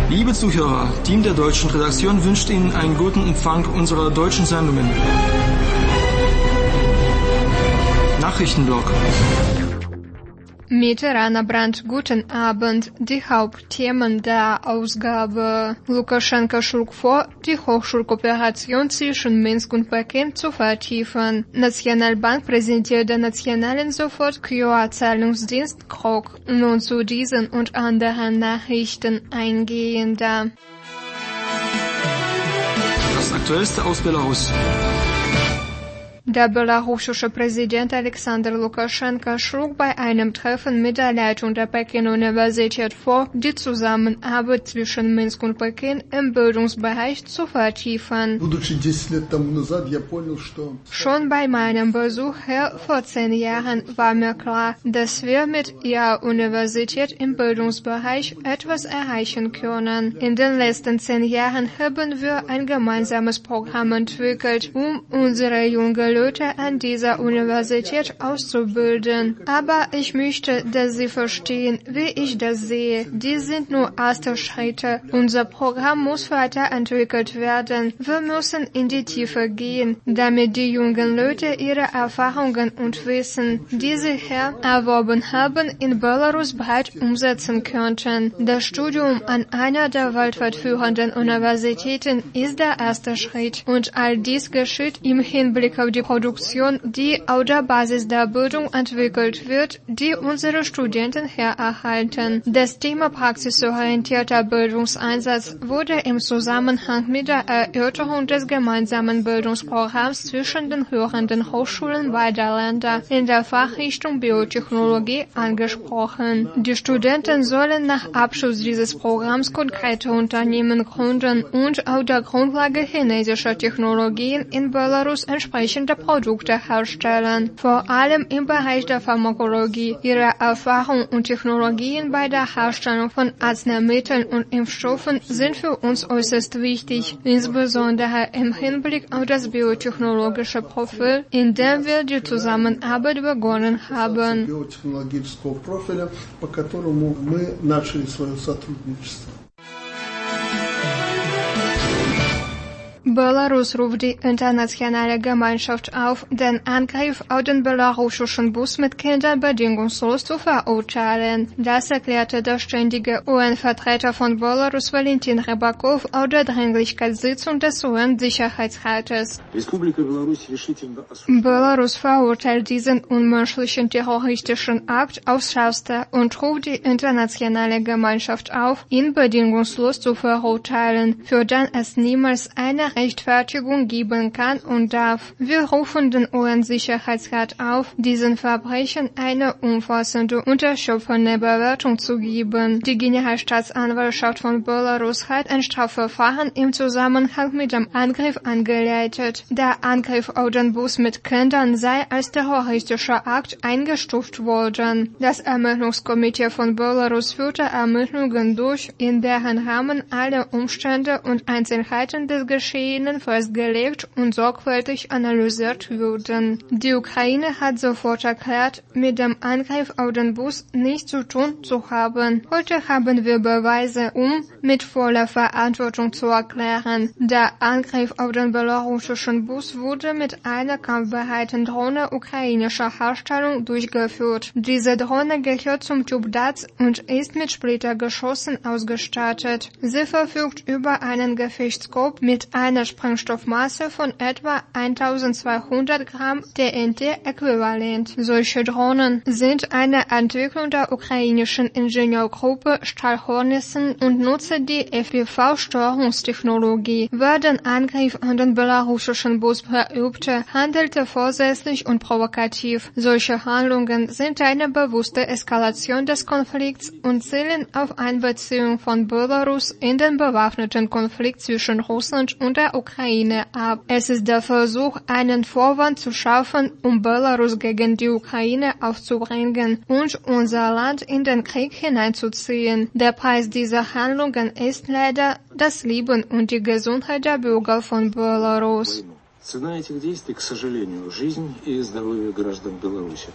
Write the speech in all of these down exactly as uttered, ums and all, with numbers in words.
Liebe Zuhörer, Team der deutschen Redaktion wünscht Ihnen einen guten Empfang unserer deutschen Sendungen. Nachrichtenblock. Mit Rana Brandt, guten Abend. Die Hauptthemen der Ausgabe. Lukaschenka schlug vor, die Hochschulkooperation zwischen Minsk und Peking zu vertiefen. Nationalbank präsentiert den nationalen Sofort-Q R-Zahlungsdienst Krok. Nun zu diesen und anderen Nachrichten eingehender. Das Aktuellste aus Belarus. Der belarussische Präsident Alexander Lukaschenka schlug bei einem Treffen mit der Leitung der Peking-Universität vor, die Zusammenarbeit zwischen Minsk und Peking im Bildungsbereich zu vertiefen. Schon bei meinem Besuch hier vor zehn Jahren war mir klar, dass wir mit ihrer Universität im Bildungsbereich etwas erreichen können. In den letzten zehn Jahren haben wir ein gemeinsames Programm entwickelt, um unsere jungen Leute an dieser Universität auszubilden. Aber ich möchte, dass Sie verstehen, wie ich das sehe. Dies sind nur erste Schritte. Unser Programm muss weiterentwickelt werden. Wir müssen in die Tiefe gehen, damit die jungen Leute ihre Erfahrungen und Wissen, die sie hier erworben haben, in Belarus breit umsetzen könnten. Das Studium an einer der weltweit führenden Universitäten ist der erste Schritt. Und all dies geschieht im Hinblick auf die Produktion, die auf der Basis der Bildung entwickelt wird, die unsere Studenten hier erhalten. Das Thema praxisorientierter Bildungseinsatz wurde im Zusammenhang mit der Erörterung des gemeinsamen Bildungsprogramms zwischen den führenden Hochschulen beider Länder in der Fachrichtung Biotechnologie angesprochen. Die Studenten sollen nach Abschluss dieses Programms konkrete Unternehmen gründen und auf der Grundlage chinesischer Technologien in Belarus entsprechende Produkte herstellen. Vor allem im Bereich der Pharmakologie. Ihre Erfahrung und Technologien bei der Herstellung von Arzneimitteln und Impfstoffen sind für uns äußerst wichtig, insbesondere im Hinblick auf das biotechnologische Profil, in dem wir die Zusammenarbeit begonnen haben. Belarus ruft die internationale Gemeinschaft auf, den Angriff auf den belarussischen Bus mit Kindern bedingungslos zu verurteilen. Das erklärte der ständige U N-Vertreter von Belarus Valentin Rybakov auf der Dringlichkeitssitzung des U N-Sicherheitsrates. Belarus verurteilt diesen unmenschlichen terroristischen Akt aufs Schärfste und ruft die internationale Gemeinschaft auf, ihn bedingungslos zu verurteilen, für den es niemals eine Rechtfertigung geben kann und darf. Wir rufen den U N-Sicherheitsrat auf, diesen Verbrechen eine umfassende und erschöpfende Bewertung zu geben. Die Generalstaatsanwaltschaft von Belarus hat ein Strafverfahren im Zusammenhang mit dem Angriff eingeleitet. Der Angriff auf den Bus mit Kindern sei als terroristischer Akt eingestuft worden. Das Ermittlungskomitee von Belarus führte Ermittlungen durch, in deren Rahmen alle Umstände und Einzelheiten des Geschehens festgelegt und sorgfältig analysiert wurden. Die Ukraine hat sofort erklärt, mit dem Angriff auf den Bus nichts zu tun zu haben. Heute haben wir Beweise, um mit voller Verantwortung zu erklären. Der Angriff auf den belarussischen Bus wurde mit einer kampfbereiten Drohne ukrainischer Herstellung durchgeführt. Diese Drohne gehört zum Typ D A Z und ist mit Splittergeschossen ausgestattet. Sie verfügt über einen Gefechtsscope mit einer Sprengstoffmasse von etwa eintausendzweihundert Gramm T N T-Äquivalent. Solche Drohnen sind eine Entwicklung der ukrainischen Ingenieurgruppe Stahlhornissen und nutzen die F P V-Steuerungstechnologie. Wer den Angriff an den belarussischen Bus verübte, handelte vorsätzlich und provokativ. Solche Handlungen sind eine bewusste Eskalation des Konflikts und zielen auf Einbeziehung von Belarus in den bewaffneten Konflikt zwischen Russland und der Ukraine ab. Es ist der Versuch, einen Vorwand zu schaffen, um Belarus gegen die Ukraine aufzubringen und unser Land in den Krieg hineinzuziehen. Der Preis dieser Handlungen ist leider das Leben und die Gesundheit der Bürger von Belarus. Цена этих действий, к сожалению, жизнь и здоровье граждан Беларуси.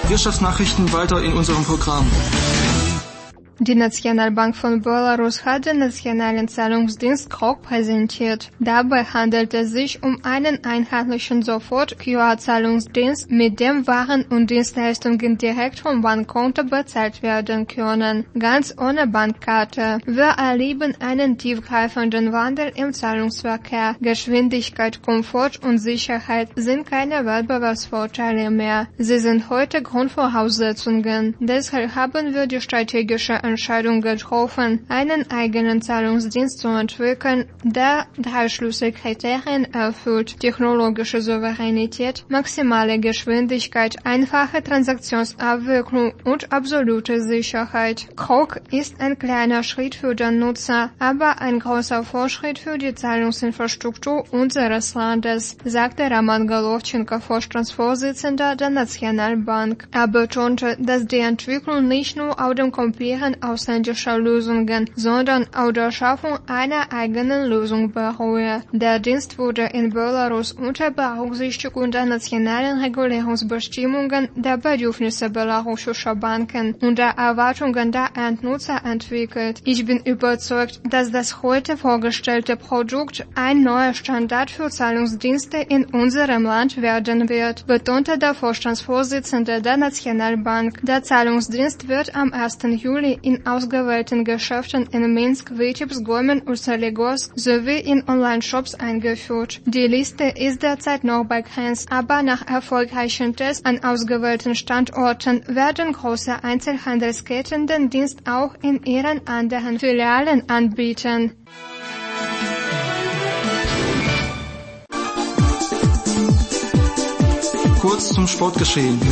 Wirtschaftsnachrichten weiter in unserem Programm. Die Nationalbank von Belarus hat den nationalen Zahlungsdienst Krok präsentiert. Dabei handelt es sich um einen einheitlichen Sofort-Q R-Zahlungsdienst, mit dem Waren und Dienstleistungen direkt vom Bankkonto bezahlt werden können, ganz ohne Bankkarte. Wir erleben einen tiefgreifenden Wandel im Zahlungsverkehr. Geschwindigkeit, Komfort und Sicherheit sind keine Wettbewerbsvorteile mehr. Sie sind heute Grundvoraussetzungen. Deshalb haben wir die strategische Entscheidung getroffen, einen eigenen Zahlungsdienst zu entwickeln, der drei Schlüsselkriterien erfüllt: technologische Souveränität, maximale Geschwindigkeit, einfache Transaktionsabwicklung und absolute Sicherheit. Krok ist ein kleiner Schritt für den Nutzer, aber ein großer Fortschritt für die Zahlungsinfrastruktur unseres Landes, sagte Roman Golovchenko, Vorstandsvorsitzender der Nationalbank. Er betonte, dass die Entwicklung nicht nur auf dem Kopieren ausländischer Lösungen, sondern auf der Schaffung einer eigenen Lösung beruhe. Der Dienst wurde in Belarus unter Berücksichtigung der nationalen Regulierungsbestimmungen, der Bedürfnisse belarussischer Banken und der Erwartungen der Endnutzer entwickelt. Ich bin überzeugt, dass das heute vorgestellte Produkt ein neuer Standard für Zahlungsdienste in unserem Land werden wird, betonte der Vorstandsvorsitzende der Nationalbank. Der Zahlungsdienst wird am ersten Juli in ausgewählten Geschäften in Minsk, Vitebsk, Gomen und Soligorsk sowie in Online-Shops eingeführt. Die Liste ist derzeit noch begrenzt, aber nach erfolgreichen Tests an ausgewählten Standorten werden große Einzelhandelsketten den Dienst auch in ihren anderen Filialen anbieten. Kurz zum Sportgeschehen.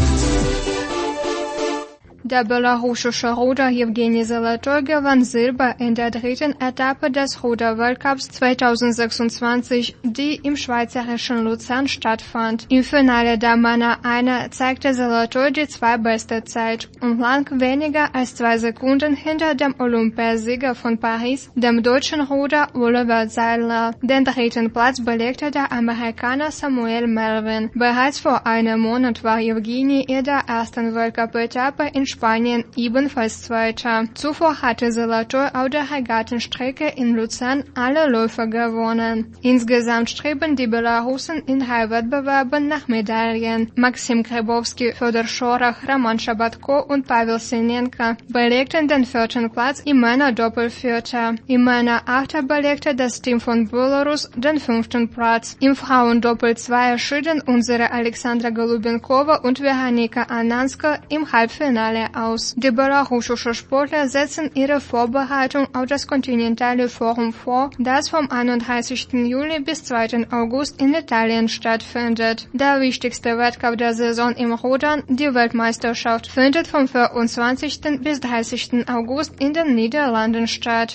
Der belarussische Ruder Jewgeni Zolotoy gewann Silber in der dritten Etappe des Ruder-Weltcups zweitausendsechsundzwanzig, die im schweizerischen Luzern stattfand. Im Finale der Männer einer zeigte Zolotoy die zweitbeste Zeit und lag weniger als zwei Sekunden hinter dem Olympiasieger von Paris, dem deutschen Ruder Oliver Seidler. Den dritten Platz belegte der Amerikaner Samuel Melvin. Bereits vor einem Monat war Jewgeni in der ersten Weltcup-Etappe in Spanien ebenfalls Zweiter. Zuvor hatte Zolotoy auf der Regattenstrecke in Luzern alle Läufe gewonnen. Insgesamt streben die Belarussen in drei Wettbewerben nach Medaillen. Maxim Grabowski, Fedor Schorach, Roman Schabatko und Pavel Sinenko belegten den vierten Platz im Männerdoppelvierter. Im Männer-Achter belegte das Team von Belarus den fünften Platz. Im Frauendoppel zwei schieden unsere Alexandra Golubenkova und Veronika Ananska im Halbfinale aus. Die belarussischen Sportler setzen ihre Vorbereitung auf das kontinentale Forum vor, das vom einunddreißigsten Juli bis zweiten August in Italien stattfindet. Der wichtigste Wettkampf der Saison im Rudern, die Weltmeisterschaft, findet vom vierundzwanzigsten bis dreißigsten August in den Niederlanden statt.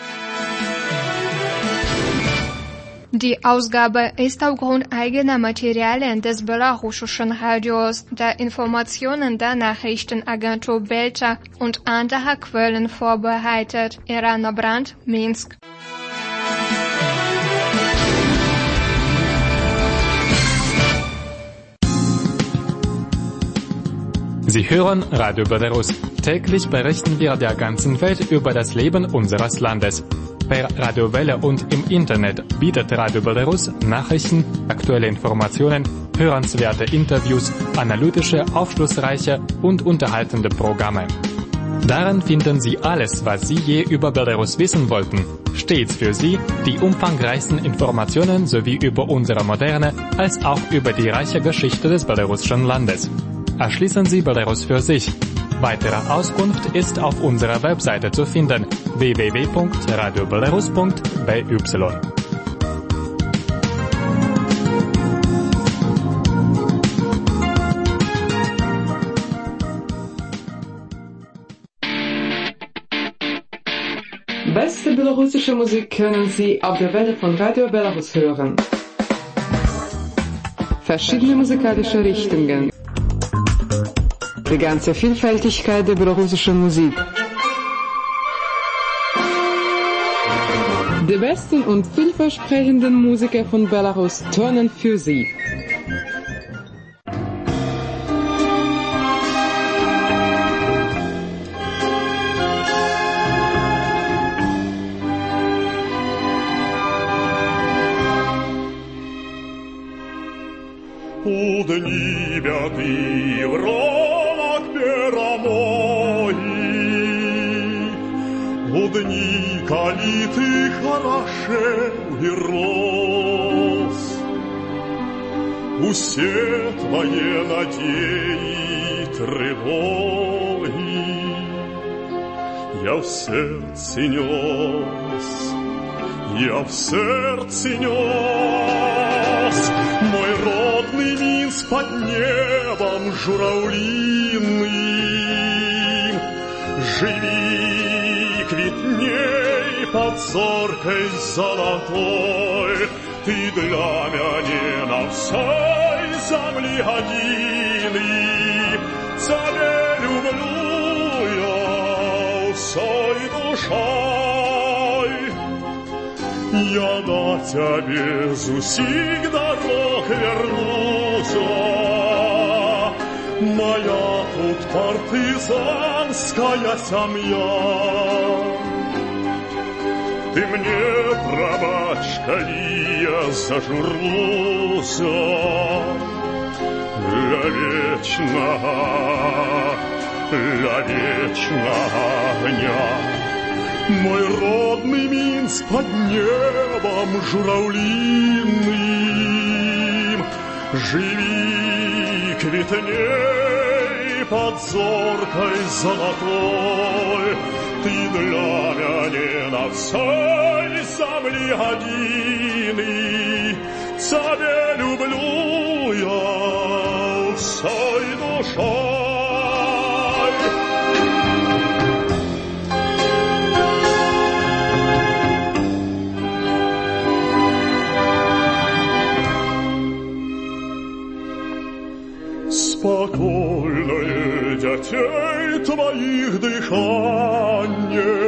Die Ausgabe ist aufgrund eigener Materialien des belarussischen Radios, der Informationen der Nachrichtenagentur Belta und anderer Quellen vorbereitet. Irana Brandt, Minsk. Sie hören Radio Belarus. Täglich berichten wir der ganzen Welt über das Leben unseres Landes. Per Radiowelle und im Internet bietet Radio Belarus Nachrichten, aktuelle Informationen, hörenswerte Interviews, analytische, aufschlussreiche und unterhaltende Programme. Darin finden Sie alles, was Sie je über Belarus wissen wollten. Stets für Sie die umfangreichsten Informationen sowie über unsere moderne als auch über die reiche Geschichte des belarussischen Landes. Erschließen Sie Belarus für sich. Weitere Auskunft ist auf unserer Webseite zu finden: w w w punkt radio belarus punkt b y. Beste belarussische Musik können Sie auf der Welle von Radio Belarus hören. Verschiedene musikalische Richtungen. Die ganze Vielfältigkeit der belarussischen Musik. Die besten und vielversprechenden Musiker von Belarus turnen für Sie. у дни бяды в ромах перамои, у дни, коли ты хорошел и рос, усе твои надеи тревоги я в сердце нес, я в сердце нес. Мой родный Минск под небом журавлиным, живи, квитней под зоркой золотой, ты для меня на всей земле одиный. Тебя люблю я всей душой, я на тебе з усіх дорог вернуся. Моя тут партизанская семья. Ты мне, пробачь, коли я зажурлуся для вечного, для вечного огня. Мой родный Минск под небом журавлиным, живи, квитней под зоркой золотой, ты для меня на всей земле одиный. Тебя люблю я всей душой. Спокойное детей твоих дыхание,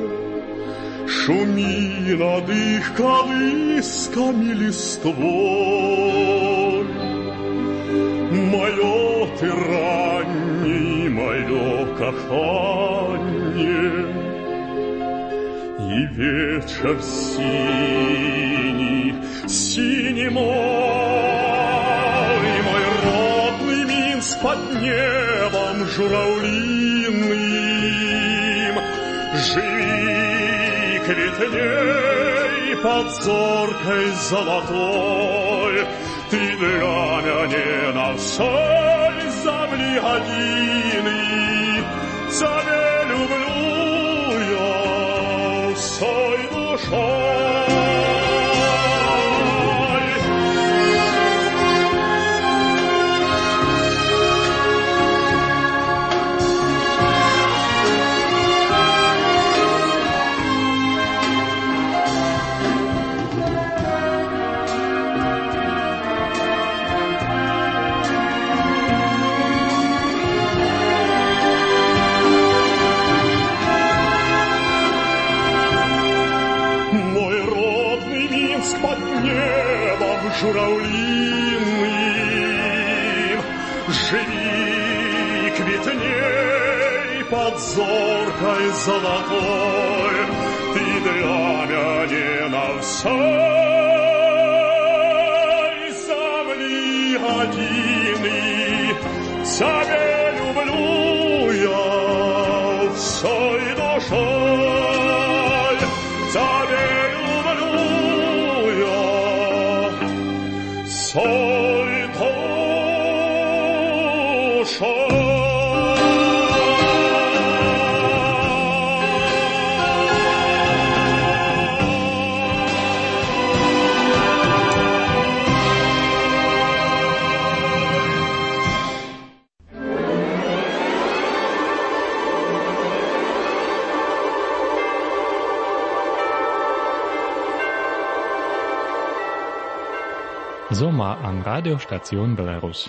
шуми над их колысками листвой. Мое ты ранний, мое коханье, и вечер синий, синий мой, мой родный Минск под небом журавлиным, живи, квитней под зоркой золотой, ты для меня на всей земле одиный. Тебя люблю я всей душой. Журавлиным, живи, квитней под зоркой золотой, ты для меня на всей земле одиный. Тебя люблю я всей душой, тебя люблю я всей душой. Sommer an Radiostation Belarus.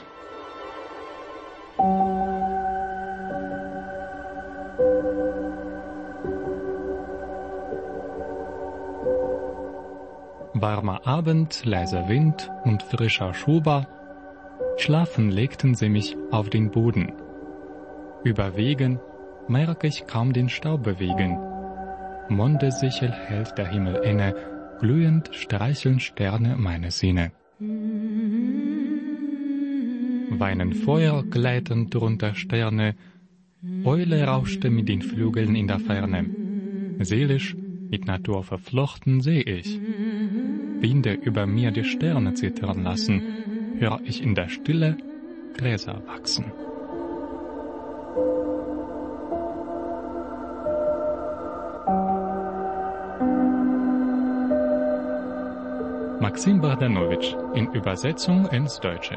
Warmer Abend, leiser Wind und frischer Schuber. Schlafen legten sie mich auf den Boden. Über Wegen merke ich kaum den Staub bewegen. Mondesichel hält der Himmel inne, glühend streicheln Sterne meine Sinne. weinen Feuer, gleiten drunter Sterne, Eule rauschte mit den Flügeln in der Ferne. Seelisch, mit Natur verflochten, seh ich. Winde über mir die Sterne zittern lassen, hör ich in der Stille Gräser wachsen. Maxim Bogdanowitsch in Übersetzung ins Deutsche.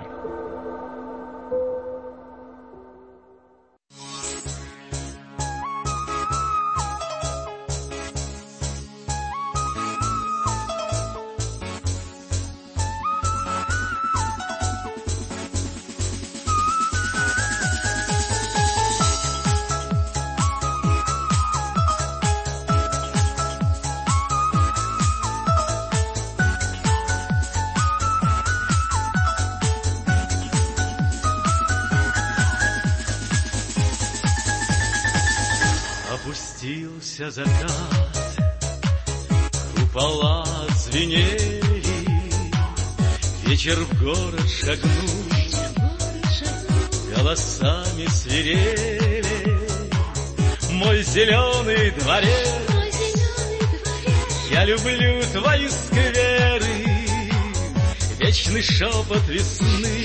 Опустился закат, купола звенели, вечер в город шагнуть, голосами свирели. Мой зеленый дворец, я люблю твои скверы, вечный шепот весны.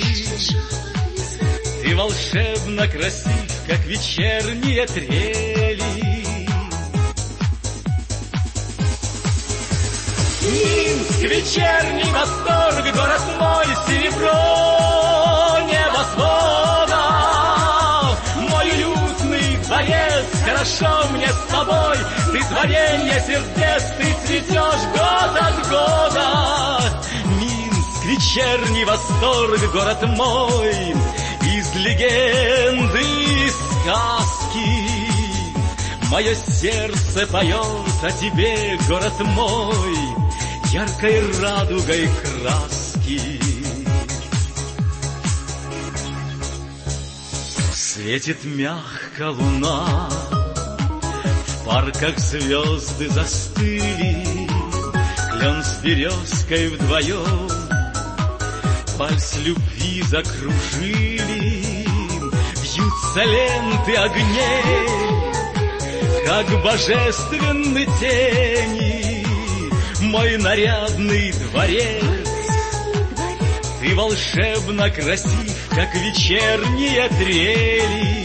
Ты волшебно красив, как вечерние трели. Минск, вечерний восторг, город мой, серебро небосвода. Мой уютный дворец, хорошо мне с тобой. Ты творенье сердец, ты цветешь год от года. Минск, вечерний восторг, город мой, из легенды и сказки. Мое сердце поет о тебе, город мой, яркой радугой краски. Светит мягко луна, в парках звезды застыли, клен с березкой вдвоем вальс любви закружили. Вьются ленты огней, как божественны тени. Мой нарядный дворец, ты волшебно красив, как вечерние трели.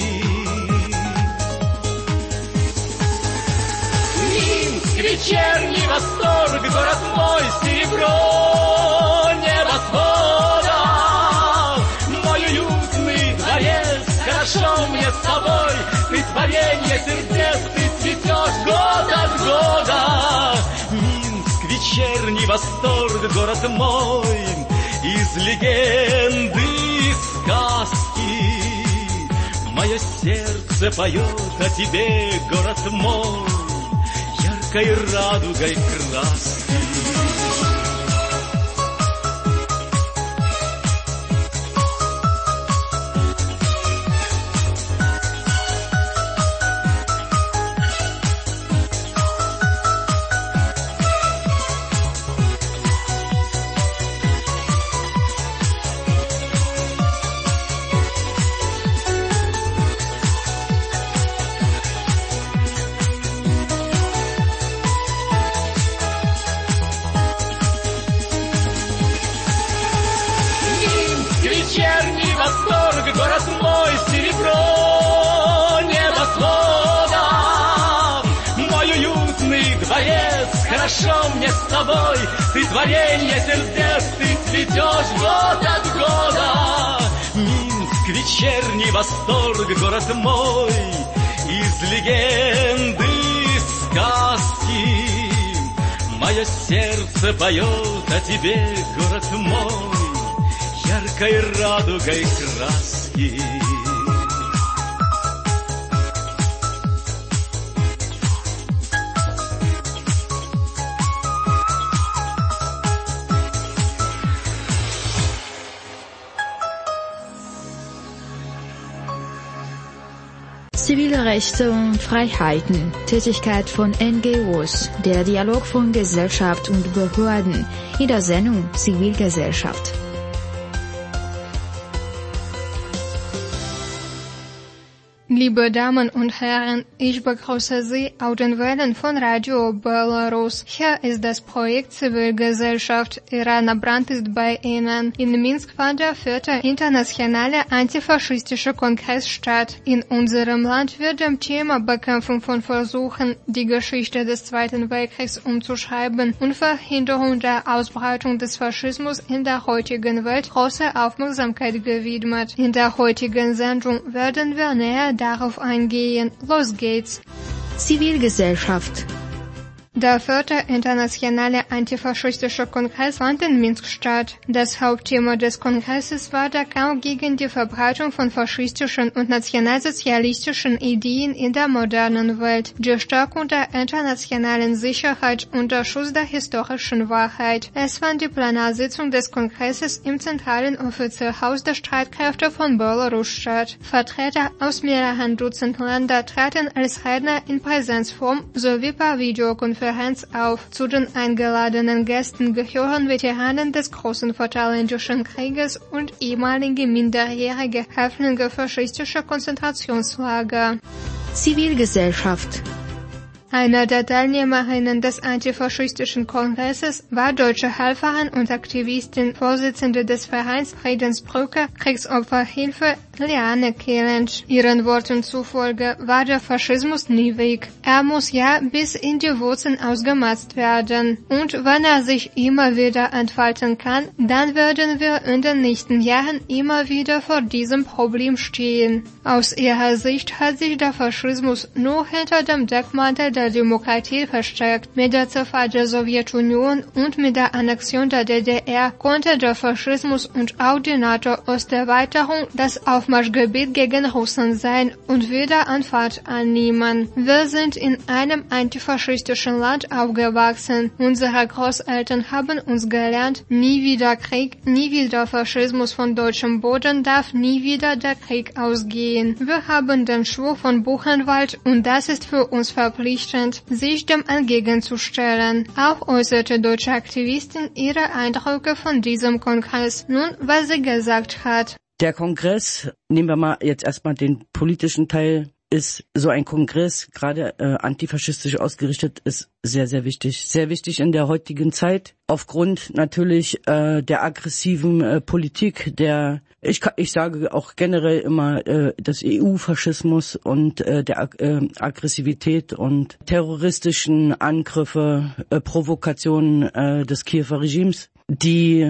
Минск, вечерний восторг, город мой, серебро небосвода. Мой уютный дворец, хорошо мне с тобой. Ты творенье сердец, ты цветешь год от года. Минск, вечерний восторг, город мой, из легенды и сказки. Мое сердце поет о тебе, город мой, яркой радугой краски. Вечерний восторг, город мой, серебро небосвода. Мой уютный дворец, хорошо мне с тобой. Ты творенье сердец, ты цветешь год от года. Минск, вечерний восторг, город мой, из легенды и сказки. Мое сердце поет о тебе, город мой, яркой радугой краски. Zivile Rechte und Freiheiten, Tätigkeit von N G Os, der Dialog von Gesellschaft und Behörden in der Sendung Zivilgesellschaft. Liebe Damen und Herren, ich begrüße Sie auf den Wellen von Radio Belarus. Hier ist das Projekt Zivilgesellschaft. Irana Brandt ist bei Ihnen. In Minsk fand der vierte internationale antifaschistische Kongress statt. In unserem Land wird dem Thema Bekämpfung von Versuchen, die Geschichte des Zweiten Weltkriegs umzuschreiben und Verhinderung der Ausbreitung des Faschismus in der heutigen Welt große Aufmerksamkeit gewidmet. In der heutigen Sendung werden wir näher darauf eingehen. Los geht's! Zivilgesellschaft. Der vierte internationale antifaschistische Kongress fand in Minsk statt. Das Hauptthema des Kongresses war der Kampf gegen die Verbreitung von faschistischen und nationalsozialistischen Ideen in der modernen Welt, die Stärkung der internationalen Sicherheit und der Schutz der historischen Wahrheit. Es fand die Plenarsitzung des Kongresses im zentralen Offizierhaus der Streitkräfte von Belarus statt. Vertreter aus mehreren Dutzend Ländern traten als Redner in Präsenzform sowie per Videokonferenz auf. Zu den eingeladenen Gästen gehören Veteranen des Großen Vaterländischen Krieges und ehemalige minderjährige Häftlinge faschistischer Konzentrationslager. Zivilgesellschaft. Eine der Teilnehmerinnen des antifaschistischen Kongresses war deutsche Helferin und Aktivistin, Vorsitzende des Vereins Friedensbrücke Kriegsopferhilfe Liane Kelensch. Ihren Worten zufolge war der Faschismus nie weg. Er muss ja bis in die Wurzeln ausgemerzt werden. Und wenn er sich immer wieder entfalten kann, dann werden wir in den nächsten Jahren immer wieder vor diesem Problem stehen. Aus ihrer Sicht hat sich der Faschismus nur hinter dem Deckmantel der Demokratie verstärkt. Mit der Zerfall der Sowjetunion und mit der Annexion der D D R konnte der Faschismus und auch die NATO-Osterweiterung das Aufmarschgebiet gegen Russland sein und wieder an Fahrt annehmen. Wir sind in einem antifaschistischen Land aufgewachsen. Unsere Großeltern haben uns gelernt, nie wieder Krieg, nie wieder Faschismus von deutschem Boden darf nie wieder der Krieg ausgehen. Wir haben den Schwur von Buchenwald und das ist für uns verpflichtend, sich dem entgegenzustellen. Auch äußerte deutsche Aktivistin ihre Eindrücke von diesem Kongress. Nun, was sie gesagt hat. Der Kongress, nehmen wir mal jetzt erstmal den politischen Teil, ist so ein Kongress, gerade äh, antifaschistisch ausgerichtet, ist sehr, sehr wichtig. Sehr wichtig in der heutigen Zeit, aufgrund natürlich äh, der aggressiven äh, Politik, der, ich, ich sage auch generell immer, äh, des E U-Faschismus und äh, der äh, Aggressivität und terroristischen Angriffe, äh, Provokationen äh, des Kiewer Regimes, die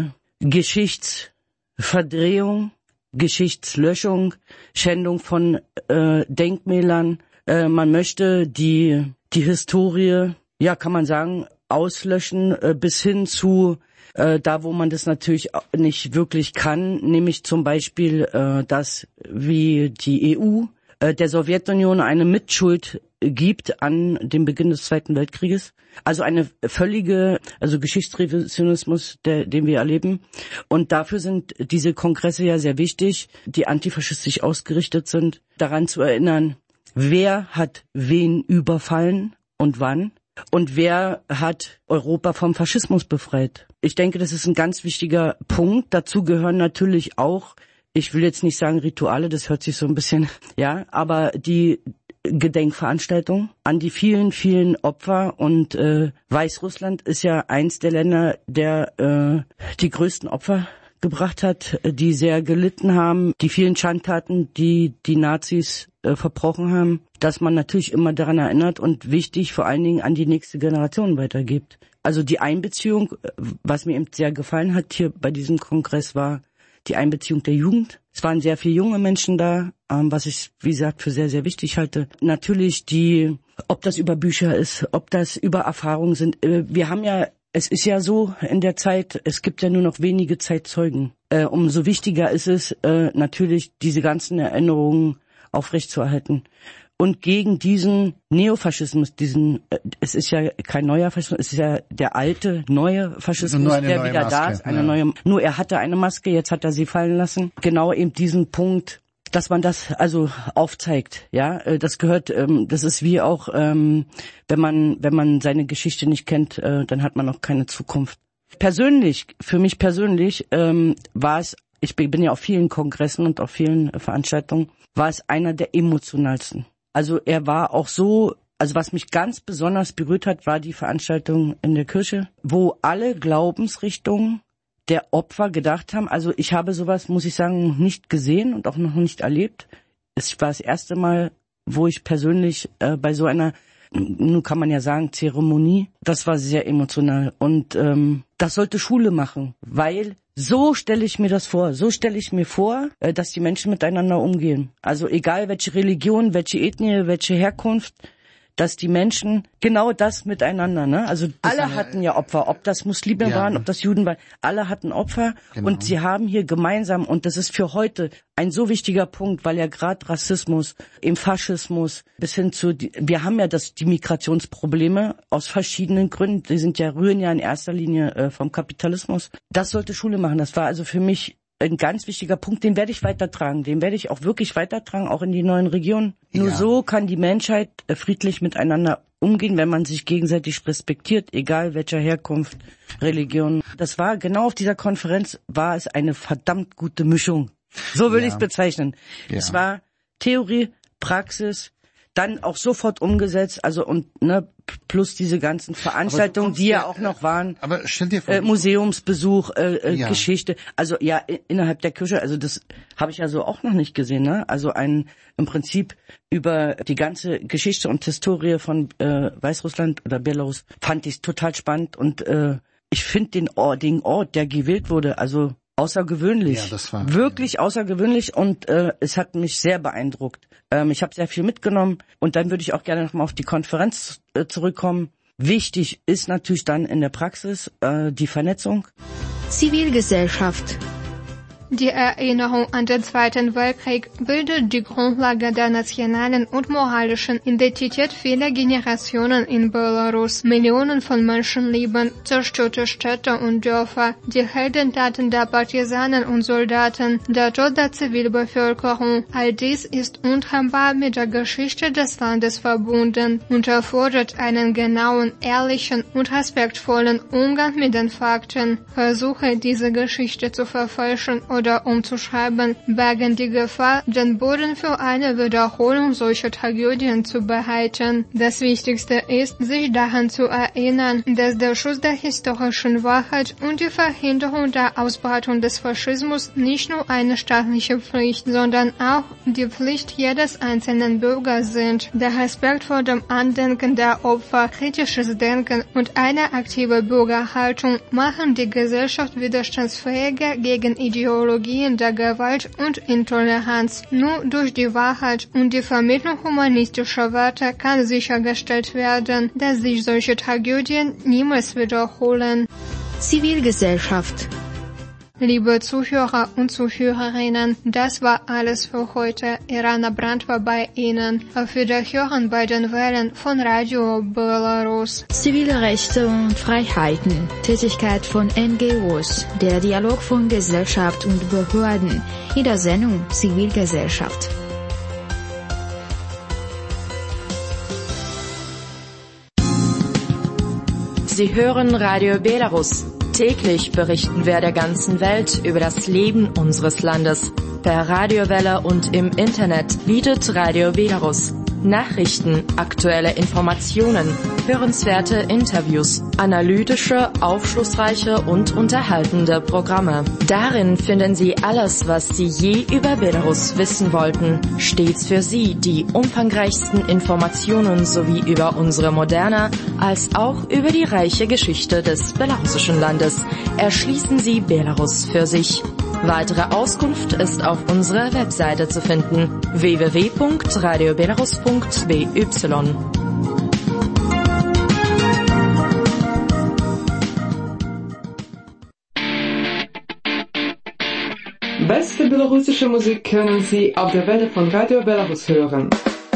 Geschichtsverdrehung, Geschichtslöschung, Schändung von äh, Denkmälern. Äh, man möchte die die Historie, ja, kann man sagen, auslöschen, äh, bis hin zu äh, da, wo man das natürlich nicht wirklich kann, nämlich zum Beispiel, äh, dass wie die E U äh, der Sowjetunion eine Mitschuld gibt an dem Beginn des Zweiten Weltkrieges. Also eine völlige, also Geschichtsrevisionismus, der, den wir erleben. Und dafür sind diese Kongresse ja sehr wichtig, die antifaschistisch ausgerichtet sind, daran zu erinnern, wer hat wen überfallen und wann und wer hat Europa vom Faschismus befreit. Ich denke, das ist ein ganz wichtiger Punkt. Dazu gehören natürlich auch, ich will jetzt nicht sagen Rituale, das hört sich so ein bisschen, ja, aber die Gedenkveranstaltung an die vielen, vielen Opfer, und äh, Weißrussland ist ja eins der Länder, der äh, die größten Opfer gebracht hat, die sehr gelitten haben, die vielen Schandtaten, die die Nazis äh, verbrochen haben, dass man natürlich immer daran erinnert und wichtig vor allen Dingen an die nächste Generation weitergibt. Also die Einbeziehung, was mir eben sehr gefallen hat hier bei diesem Kongress, war die Einbeziehung der Jugend. Es waren sehr viele junge Menschen da, ähm, was ich, wie gesagt, für sehr, sehr wichtig halte. Natürlich die, ob das über Bücher ist, ob das über Erfahrungen sind. Äh, wir haben ja, es ist ja so in der Zeit, es gibt ja nur noch wenige Zeitzeugen. Äh, umso wichtiger ist es, äh, natürlich diese ganzen Erinnerungen aufrechtzuerhalten. Und gegen diesen Neofaschismus, diesen, äh, es ist ja kein neuer Faschismus, es ist ja der alte, neue Faschismus, also der wieder Maske, da ist, eine ja. neue, nur er hatte eine Maske, jetzt hat er sie fallen lassen. Genau eben diesen Punkt, dass man das also aufzeigt, ja, das gehört, ähm, das ist wie auch, ähm, wenn man, wenn man seine Geschichte nicht kennt, äh, dann hat man auch keine Zukunft. Persönlich, für mich persönlich, ähm, war es ich bin ja auf vielen Kongressen und auf vielen Veranstaltungen, war es einer der emotionalsten. Also er war auch so, also was mich ganz besonders berührt hat, war die Veranstaltung in der Kirche, wo alle Glaubensrichtungen der Opfer gedacht haben. Also ich habe sowas, muss ich sagen, nicht gesehen und auch noch nicht erlebt. Es war das erste Mal, wo ich persönlich äh, bei so einer, nun kann man ja sagen, Zeremonie, das war sehr emotional. Und ähm, das sollte Schule machen, weil so stelle ich mir das vor. So stelle ich mir vor, äh, dass die Menschen miteinander umgehen. Also egal welche Religion, welche Ethnie, welche Herkunft, dass die Menschen genau das miteinander, ne? Also alle eine, hatten ja Opfer, ob das Muslime ja. waren, ob das Juden waren, alle hatten Opfer genau. Und sie haben hier gemeinsam, und das ist für heute ein so wichtiger Punkt, weil ja gerade Rassismus, im Faschismus, bis hin zu, wir haben ja das die Migrationsprobleme aus verschiedenen Gründen, die sind ja, rühren ja in erster Linie äh, vom Kapitalismus. Das sollte Schule machen, das war also für mich ein ganz wichtiger Punkt, den werde ich weitertragen, den werde ich auch wirklich weitertragen, auch in die neuen Regionen. Ja. Nur so kann die Menschheit friedlich miteinander umgehen, wenn man sich gegenseitig respektiert, egal welcher Herkunft, Religion. Das war, genau auf dieser Konferenz war es eine verdammt gute Mischung. So würde ja. ich es bezeichnen. Ja. Es war Theorie, Praxis, dann auch sofort umgesetzt, also und ne plus diese ganzen Veranstaltungen, die ja auch noch waren. Aber stell dir vor, äh, Museumsbesuch, äh, äh, ja. Geschichte, also ja innerhalb der Kirche, also das habe ich ja so auch noch nicht gesehen, ne? Also ein im Prinzip über die ganze Geschichte und Historie von äh, Weißrussland oder Belarus fand ich total spannend und äh, ich finde den Ort, den Ort, der gewählt wurde, also außergewöhnlich, ja, das war, wirklich ja. außergewöhnlich und äh, es hat mich sehr beeindruckt. Ähm, ich habe sehr viel mitgenommen und dann würde ich auch gerne nochmal auf die Konferenz äh, zurückkommen. Wichtig ist natürlich dann in der Praxis äh, die Vernetzung. Zivilgesellschaft. Die Erinnerung an den Zweiten Weltkrieg bildet die Grundlage der nationalen und moralischen Identität vieler Generationen in Belarus. Millionen von Menschenleben, zerstörte Städte und Dörfer, die Heldentaten der Partisanen und Soldaten, der Tod der Zivilbevölkerung, all dies ist untrennbar mit der Geschichte des Landes verbunden und erfordert einen genauen, ehrlichen und respektvollen Umgang mit den Fakten. Versuche, diese Geschichte zu verfälschen oder umzuschreiben, bergen die Gefahr, den Boden für eine Wiederholung solcher Tragödien zu behalten. Das Wichtigste ist, sich daran zu erinnern, dass der Schutz der historischen Wahrheit und die Verhinderung der Ausbreitung des Faschismus nicht nur eine staatliche Pflicht, sondern auch die Pflicht jedes einzelnen Bürgers sind. Der Respekt vor dem Andenken der Opfer, kritisches Denken und eine aktive Bürgerhaltung machen die Gesellschaft widerstandsfähiger gegen Ideologien der Gewalt und Intoleranz. Nur durch die Wahrheit und die Vermittlung humanistischer Werte kann sichergestellt werden, dass sich solche Tragödien niemals wiederholen. Zivilgesellschaft. Liebe Zuhörer und Zuhörerinnen, das war alles für heute. Irana Brandt war bei Ihnen. Auf Wiederhören bei den Wellen von Radio Belarus. Zivile Rechte und Freiheiten. Tätigkeit von N G Os. Der Dialog von Gesellschaft und Behörden. In der Sendung Zivilgesellschaft. Sie hören Radio Belarus. Täglich berichten wir der ganzen Welt über das Leben unseres Landes. Per Radiowelle und im Internet bietet Radio Belarus Nachrichten, aktuelle Informationen, hörenswerte Interviews, analytische, aufschlussreiche und unterhaltende Programme. Darin finden Sie alles, was Sie je über Belarus wissen wollten. Stets für Sie die umfangreichsten Informationen sowie über unsere moderne als auch über die reiche Geschichte des belarussischen Landes. Erschließen Sie Belarus für sich. Weitere Auskunft ist auf unserer Webseite zu finden: w w w punkt radio belarus punkt b y. Beste belarussische Musik können Sie auf der Welle von Radio Belarus hören.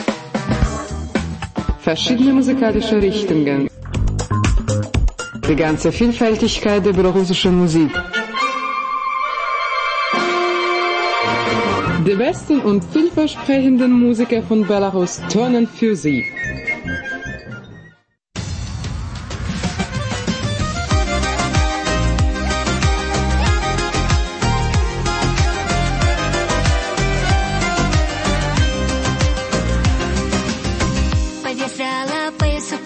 Verschiedene musikalische Richtungen. Die ganze Vielfältigkeit der belarussischen Musik. Die besten und vielversprechenden Musiker von Belarus turnen für Sie.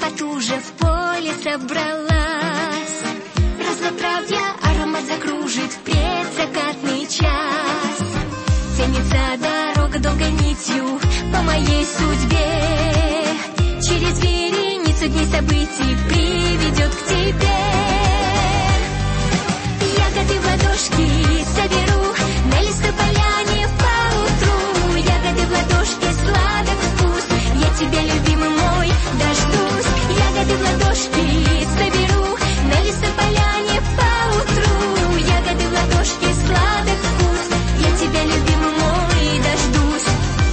потуже в поле собралась. Разнотравья аромат закружит в предзакатный час. Тянется дорога долгой нитью по моей судьбе. Через вереницу дней событий приведет к тебе. Ягоды в ладошки соберу на лесной поляне поутру. Ягоды в ладошки, сладок вкус, я тебя, любимый мой, дождусь. Ягоды в ладошки соберу на лесной поляне поутру. Ягоды в ладошки, сладок вкус, я тебя, любимый мой, дождусь.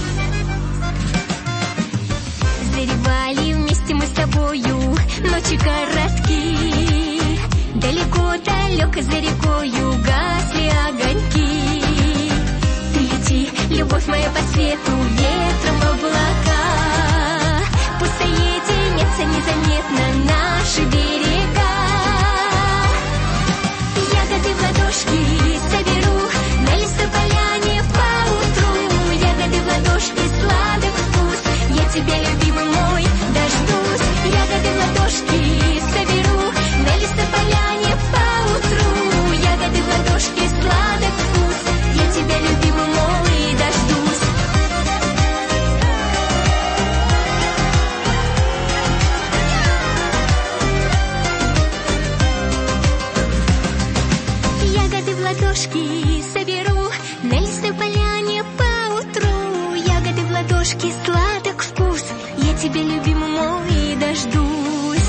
Заревали вместе мы с тобою ночи коротки. Далеко-далеко за рекою гасли огоньки. Ты лети, любовь моя, по свету ветром в облака. Пусть соединятся незаметно наши берега. Ягоды в ладошки соберу на лесной поляне поутру. Ягоды в ладошки, сладок вкус, я тебя, любимый мой, дождусь. Ягоды в ладошки соберу на лесной поляне поутру. Ягоды в ладошки, сладок вкус, я тебя, любимый мой, дождусь. Ягоды в ладошки соберу на лесной поляне поутру. Ягоды в ладошки, сладок вкус, я тебя, любимый мой, дождусь.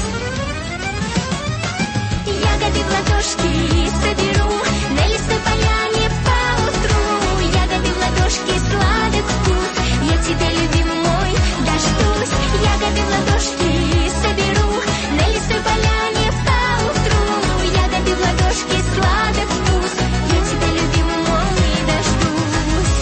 Ягоды в ладошки соберу на лесной поляне поутру. Ягоды в ладошки, сладок вкус, я тебя, любимый мой, дождусь. Ягоды в ладошки соберу на лесной поляне поутру. Ягоды в ладошки, сладок вкус, я тебя, любимый мой, дождусь.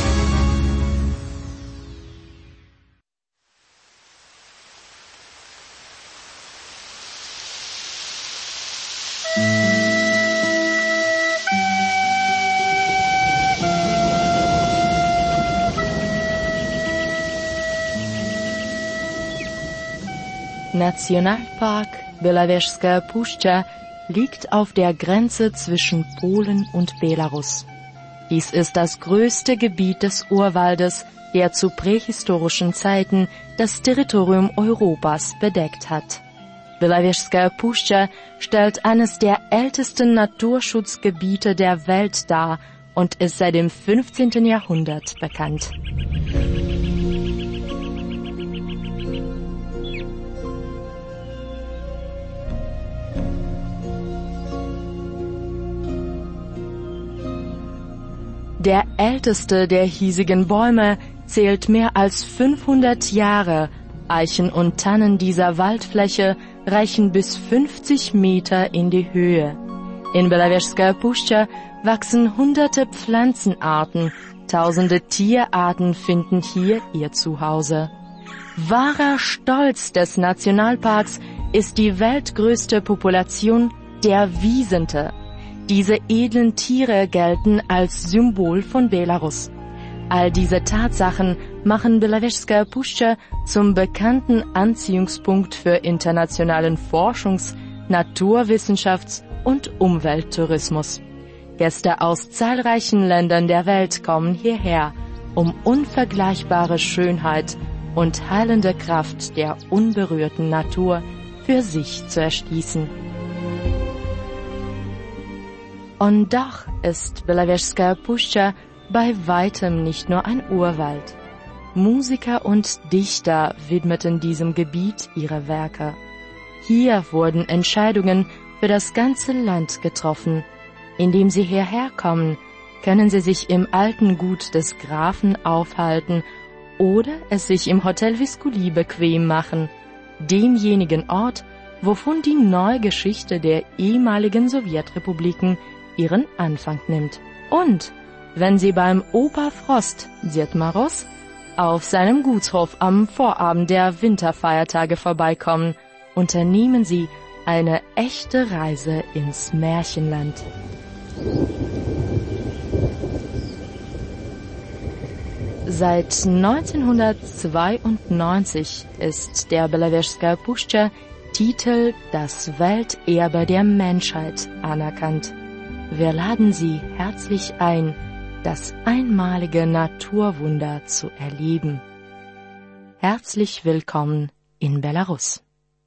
Nationalpark Belavežská Pušča liegt auf der Grenze zwischen Polen und Belarus. Dies ist das größte Gebiet des Urwaldes, der zu prähistorischen Zeiten das Territorium Europas bedeckt hat. Belavežská Pušča stellt eines der ältesten Naturschutzgebiete der Welt dar und ist seit dem fünfzehnten Jahrhundert bekannt. Der älteste der hiesigen Bäume zählt mehr als fünfhundert Jahre. Eichen und Tannen dieser Waldfläche reichen bis fünfzig Meter in die Höhe. In Belavežská Pušča wachsen hunderte Pflanzenarten, tausende Tierarten finden hier ihr Zuhause. Wahrer Stolz des Nationalparks ist die weltgrößte Population der Wisente. Diese edlen Tiere gelten als Symbol von Belarus. All diese Tatsachen machen Belavežská Pušča zum bekannten Anziehungspunkt für internationalen Forschungs-, Naturwissenschafts- und Umwelttourismus. Gäste aus zahlreichen Ländern der Welt kommen hierher, um unvergleichbare Schönheit und heilende Kraft der unberührten Natur für sich zu erschließen. Und doch ist Belavežská Pušča bei weitem nicht nur ein Urwald. Musiker und Dichter widmeten diesem Gebiet ihre Werke. Hier wurden Entscheidungen für das ganze Land getroffen. Indem sie hierher kommen, können sie sich im alten Gut des Grafen aufhalten oder es sich im Hotel Viskuli bequem machen, demjenigen Ort, wovon die neue Geschichte der ehemaligen Sowjetrepubliken ihren Anfang nimmt. Und wenn Sie beim Opa Frost, Djed Moroz, auf seinem Gutshof am Vorabend der Winterfeiertage vorbeikommen, unternehmen Sie eine echte Reise ins Märchenland. Seit neunzehnhundertzweiundneunzig ist der Belavežská Pušča Titel Das Welterbe der Menschheit anerkannt. Wir laden Sie herzlich ein, das einmalige Naturwunder zu erleben. Herzlich willkommen in Belarus.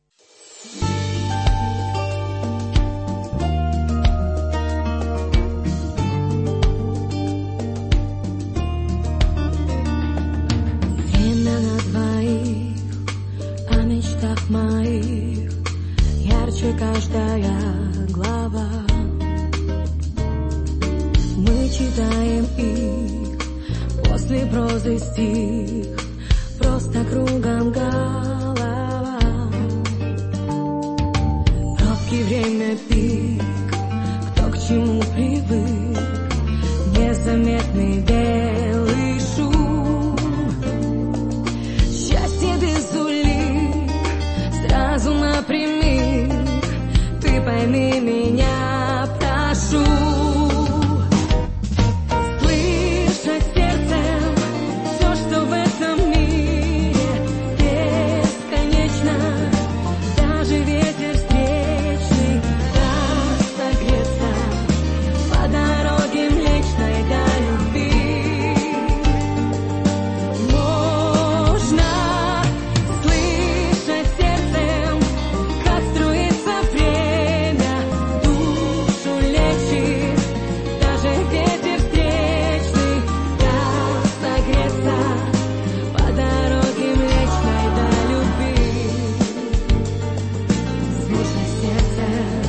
Моих ярче каждая глава. Мы читаем их после прозы стих, просто кругом голова. Пробки, время, пик, кто к чему привык, незаметный белый шум. Счастье без улик, сразу напрямик, ты пойми меня, прошу. Слышать сердцем все, что в этом мире бесконечно, даже ветер встречный даст согреться по дороге Млечной до любви. Можно слышать сердцем, как струится время, душу лечит, даже ветер встречный даст согреться по дороге Млечной до любви. Слушай сердце.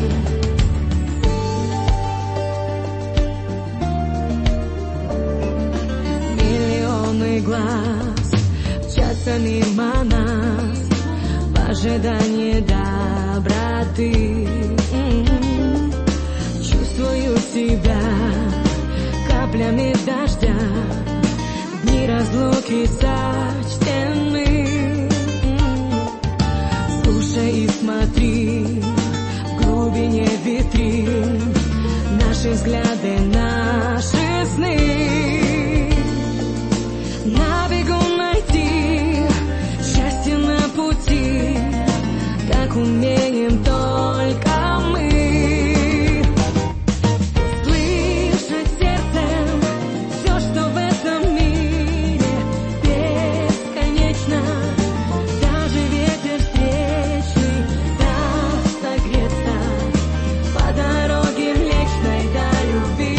Миллионы глаз мчатся мимо нас в ожидании доброты. М-м-м. Чувствую себя каплями дождя, дни разлуки сочтены. М-м. Слушай и смотри в глубине витрин, наши взгляды, наши сны. На бегу найти счастье на пути, как умеем только мы. Слышать сердцем все, что в этом мире бесконечно, даже ветер встречный даст согреться по дороге Млечной до любви.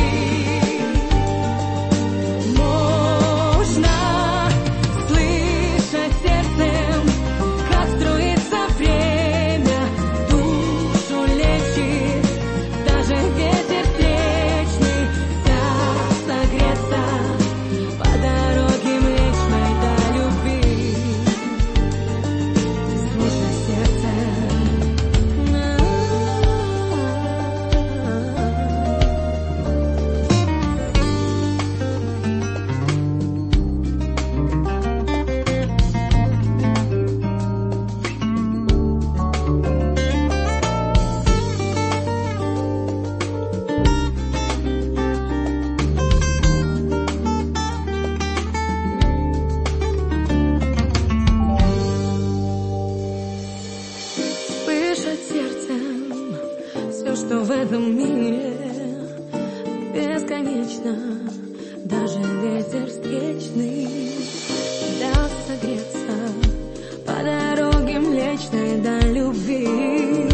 Можно слышать сердцем, как струится время, душу лечит, даже ветер встречный даст согреться по дороге Млечной до любви. Слушай сердце. Слышать сердцем все, что в этом мире бесконечно, даже ветер встречный даст согреться по дороге Млечной до любви.